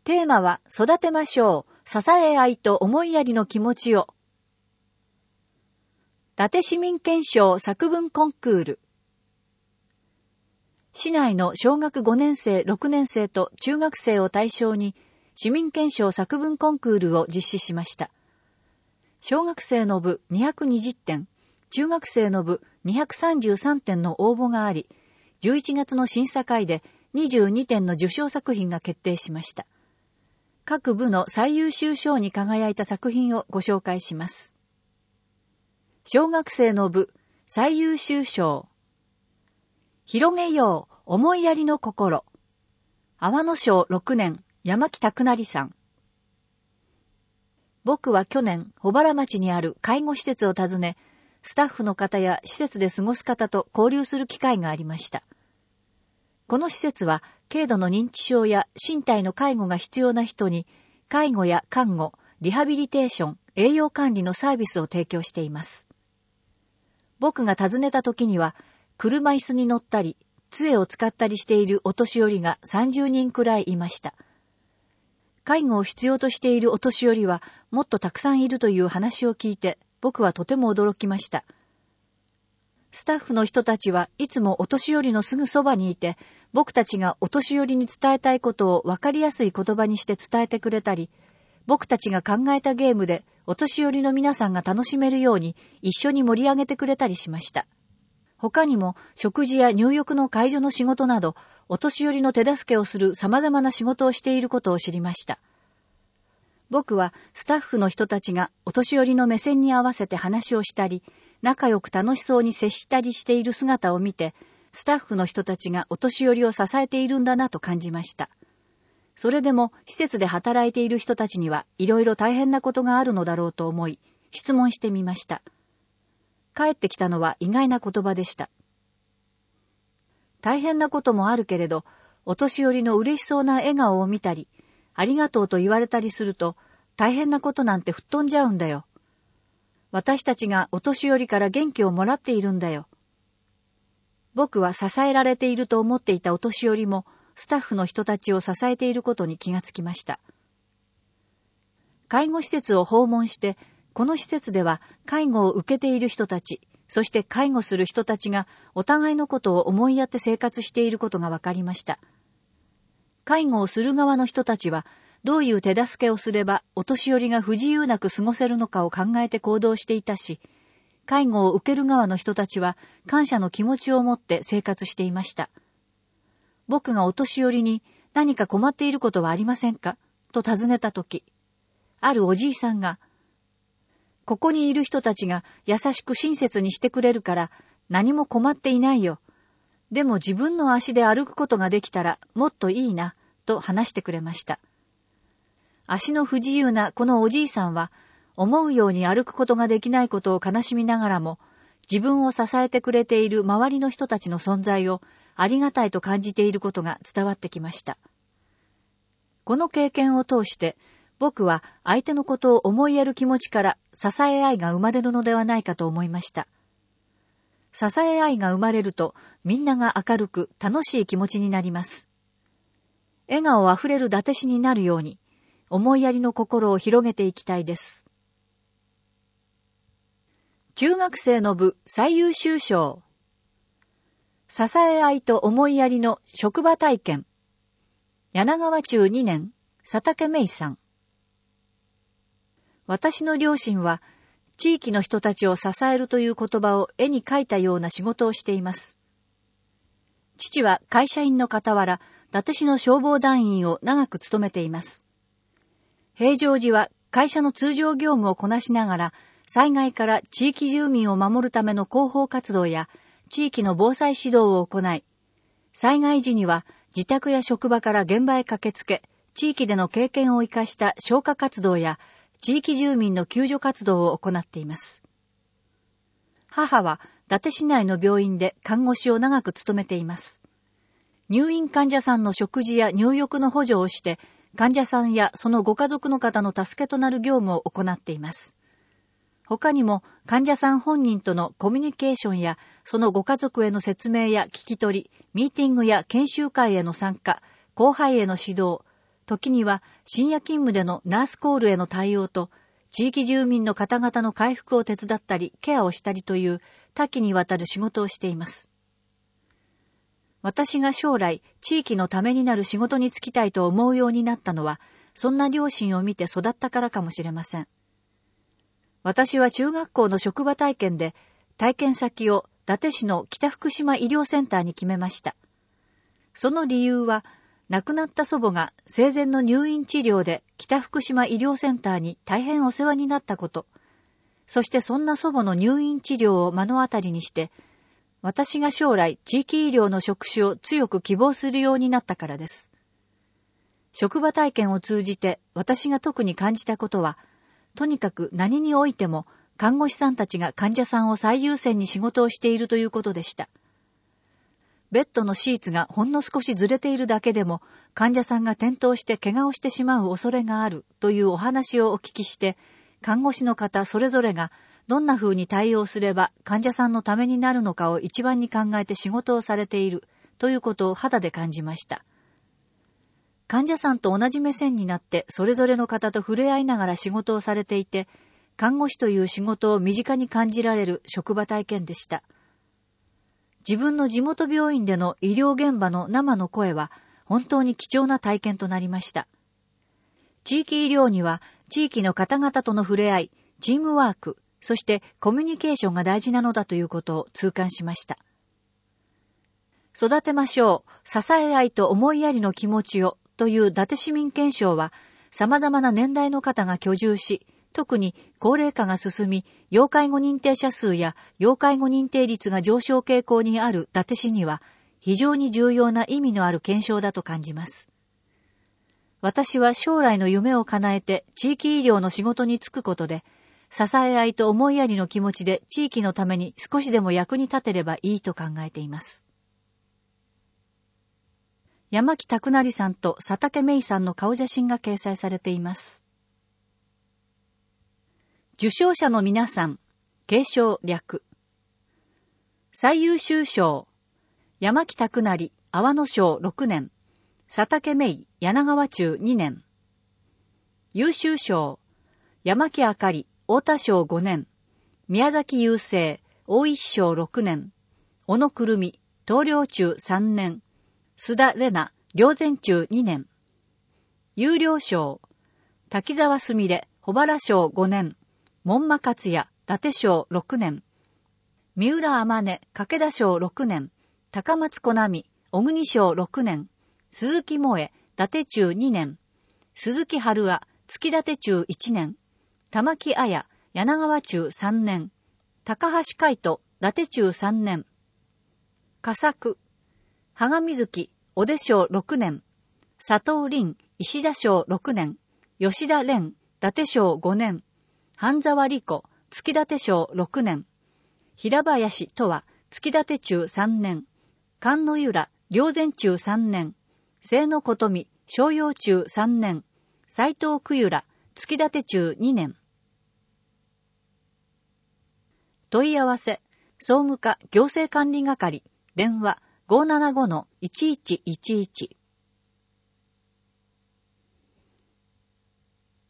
テーマは育てましょう。支え合いと思いやりの気持ちを。伊達市民憲章作文コンクール。市内の小学5年生、6年生と中学生を対象に市民憲章作文コンクールを実施しました。小学生の部220点、中学生の部233点の応募があり、11月の審査会で22点の受賞作品が決定しました。各部の最優秀賞に輝いた作品をご紹介します。小学生の部最優秀賞。広げよう思いやりの心。阿波野小6年山木拓成さん。僕は去年保原町にある介護施設を訪ね、スタッフの方や施設で過ごす方と交流する機会がありました。この施設は軽度の認知症や身体の介護が必要な人に介護や看護、リハビリテーション、栄養管理のサービスを提供しています。僕が訪ねた時には車椅子に乗ったり、杖を使ったりしているお年寄りが30人くらいいました。介護を必要としているお年寄りはもっとたくさんいるという話を聞いて僕はとても驚きました。スタッフの人たちはいつもお年寄りのすぐそばにいて、僕たちがお年寄りに伝えたいことをわかりやすい言葉にして伝えてくれたり、僕たちが考えたゲームでお年寄りの皆さんが楽しめるように一緒に盛り上げてくれたりしました。他にも食事や入浴の介助の仕事など、お年寄りの手助けをする様々な仕事をしていることを知りました。僕はスタッフの人たちがお年寄りの目線に合わせて話をしたり、仲良く楽しそうに接したりしている姿を見て、スタッフの人たちがお年寄りを支えているんだなと感じました。それでも施設で働いている人たちにはいろいろ大変なことがあるのだろうと思い、質問してみました。返ってきたのは意外な言葉でした。大変なこともあるけれど、お年寄りの嬉しそうな笑顔を見たり、ありがとうと言われたりすると、大変なことなんて吹っ飛んじゃうんだよ。私たちがお年寄りから元気をもらっているんだよ。僕は支えられていると思っていたお年寄りも、スタッフの人たちを支えていることに気がつきました。介護施設を訪問して、この施設では介護を受けている人たち、そして介護する人たちがお互いのことを思いやって生活していることが分かりました。介護をする側の人たちは、どういう手助けをすればお年寄りが不自由なく過ごせるのかを考えて行動していたし、介護を受ける側の人たちは感謝の気持ちを持って生活していました。僕がお年寄りに何か困っていることはありませんかと尋ねたとき、あるおじいさんが、ここにいる人たちが優しく親切にしてくれるから何も困っていないよ。でも自分の足で歩くことができたらもっといいな、と話してくれました。足の不自由なこのおじいさんは、思うように歩くことができないことを悲しみながらも、自分を支えてくれている周りの人たちの存在をありがたいと感じていることが伝わってきました。この経験を通して、僕は相手のことを思いやる気持ちから支え合いが生まれるのではないかと思いました。支え合いが生まれると、みんなが明るく楽しい気持ちになります。笑顔あふれる伊達市になるように、思いやりの心を広げていきたいです。中学生の部最優秀賞。支え合いと思いやりの職場体験。柳川中2年、佐竹芽衣さん。私の両親は、地域の人たちを支えるという言葉を絵に描いたような仕事をしています。父は会社員の傍ら、伊達市の消防団員を長く務めています。平常時は会社の通常業務をこなしながら、災害から地域住民を守るための広報活動や地域の防災指導を行い、災害時には自宅や職場から現場へ駆けつけ、地域での経験を生かした消火活動や地域住民の救助活動を行っています。母は伊達市内の病院で看護師を長く務めています。入院患者さんの食事や入浴の補助をして、患者さんやそのご家族の方の助けとなる業務を行っています。他にも患者さん本人とのコミュニケーションやそのご家族への説明や聞き取り、ミーティングや研修会への参加、後輩への指導、 時には深夜勤務でのナースコールへの対応と、地域住民の方々の回復を手伝ったり、ケアをしたりという多岐にわたる仕事をしています。私が将来、地域のためになる仕事に就きたいと思うようになったのは、そんな両親を見て育ったからかもしれません。私は中学校の職場体験で、体験先を伊達市の北福島医療センターに決めました。その理由は、亡くなった祖母が生前の入院治療で北福島医療センターに大変お世話になったこと、そしてそんな祖母の入院治療を目の当たりにして、私が将来地域医療の職種を強く希望するようになったからです。職場体験を通じて私が特に感じたことは、とにかく何においても看護師さんたちが患者さんを最優先に仕事をしているということでした。ベッドのシーツがほんの少しずれているだけでも、患者さんが転倒して怪我をしてしまう恐れがあるというお話をお聞きして、看護師の方それぞれがどんな風に対応すれば患者さんのためになるのかを一番に考えて仕事をされているということを肌で感じました。患者さんと同じ目線になってそれぞれの方と触れ合いながら仕事をされていて、看護師という仕事を身近に感じられる職場体験でした。自分の地元病院での医療現場の生の声は本当に貴重な体験となりました。地域医療には地域の方々との触れ合い、チームワーク、そしてコミュニケーションが大事なのだということを痛感しました。育てましょう、支え合いと思いやりの気持ちをという伊達市民憲章は様々な年代の方が居住し、特に高齢化が進み、要介護認定者数や要介護認定率が上昇傾向にある伊達市には、非常に重要な意味のある憲章だと感じます。私は将来の夢を叶えて地域医療の仕事に就くことで、支え合いと思いやりの気持ちで地域のために少しでも役に立てればいいと考えています。山木拓成さんと佐竹芽衣さんの顔写真が掲載されています。受賞者の皆さん、継承略。最優秀賞、山木拓成、阿波野賞6年、佐竹芽衣、柳川中2年。優秀賞、山木あかり、太田賞5年、宮崎雄生、大石賞6年、小野くるみ、東陵中3年、須田玲奈、霊前中2年。優良賞、滝沢すみれ、保原賞5年、門馬克也、伊達賞6年。三浦天音、掛田賞6年。高松小波、小国賞6年。鈴木萌、伊達中2年。鈴木春和、月立中1年。玉木彩、柳川中3年。高橋海人、伊達中3年。佳作、羽賀瑞希、小出賞6年。佐藤凛、石田賞6年。吉田蓮、伊達賞5年。半沢理子、月立賞6年。平林とは、月立中3年。菅野由良、霊前中3年。清野琴美、商用中3年。斎藤久由良、月立中2年。問い合わせ、総務課行政管理係、電話 575-1111